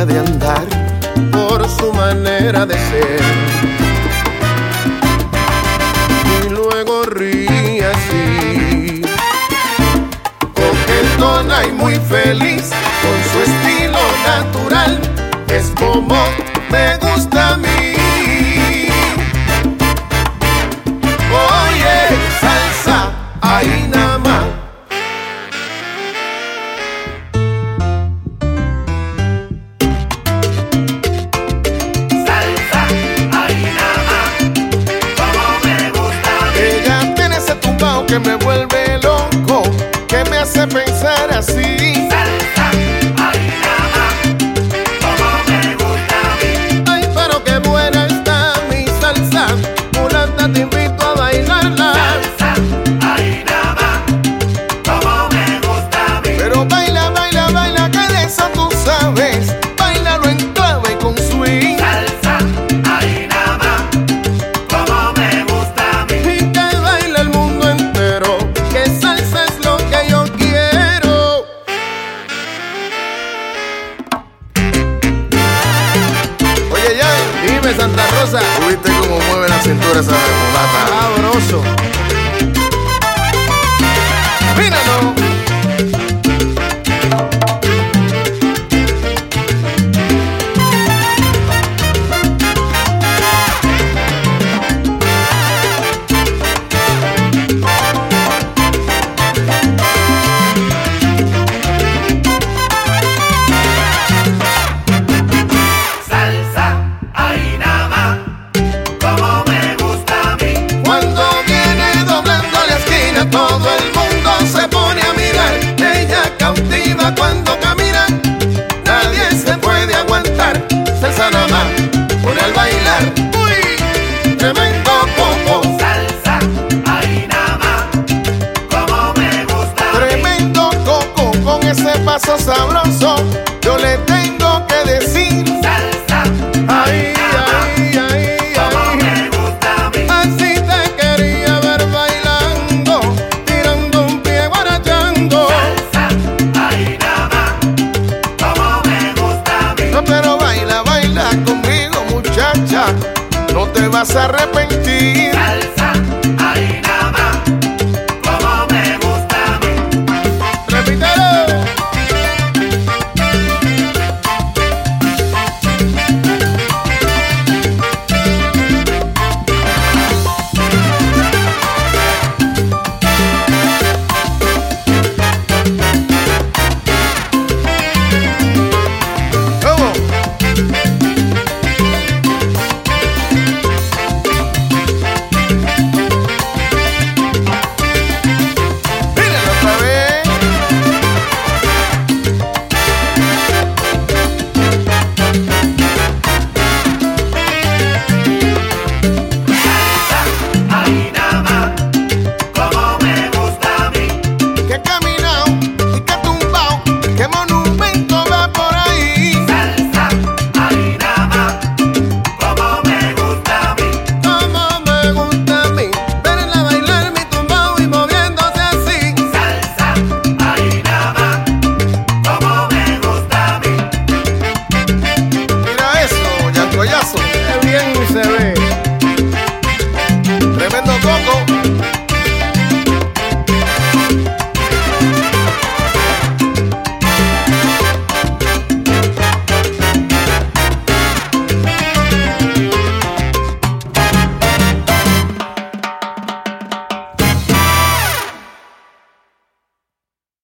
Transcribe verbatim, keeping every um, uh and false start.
manera de andar, por su manera de ser. Y luego ríe así, coquetona y muy feliz, con su estilo natural, es como me gusta a mí. Oye, salsa, ahí nada más. Salsa, ahí nada más, como me gusta a mí. Ella tiene ese tumbao que me vuelve loco, que me hace pensar así. Salsa, ahí nada más, como me gusta a mí. Ay, pero qué buena está mi salsa, mulata, te invito a bailarla. Salsa, ahí nada más, como me gusta a mí. Pero baila, baila, baila, que de eso tú sabes, bailalo en clave y con swing. Salsa, ahí nada más, como me gusta a mí. Y que baila el mundo entero, que salsa es lo que yo quiero. Oye, ya, dime, Santa Rosa, ¿viste cómo mueve la cintura esa mulata? Sabroso. Míralo. Salsa, ahí nada más, como me gusta a mí. Cuando viene doblando la esquina, todo el mundo se pone a mirar. Ella cautiva cuando camina, nadie se puede aguantar. Salsa nada más, pone al bailar. Uy, tremendo popo. Salsa, ahí nada más, como me gusta a mí. Tremendo coco con ese paso sabroso. Yo le tengo que decir, Salsa, ay, ay, ay, como ay. me gusta a mí. Así te quería ver bailando, tirando un pie guarachando. Salsa, ahí nada más, como me gusta a mí. No, pero baila, baila conmigo, muchacha, no te vas a arrepentir.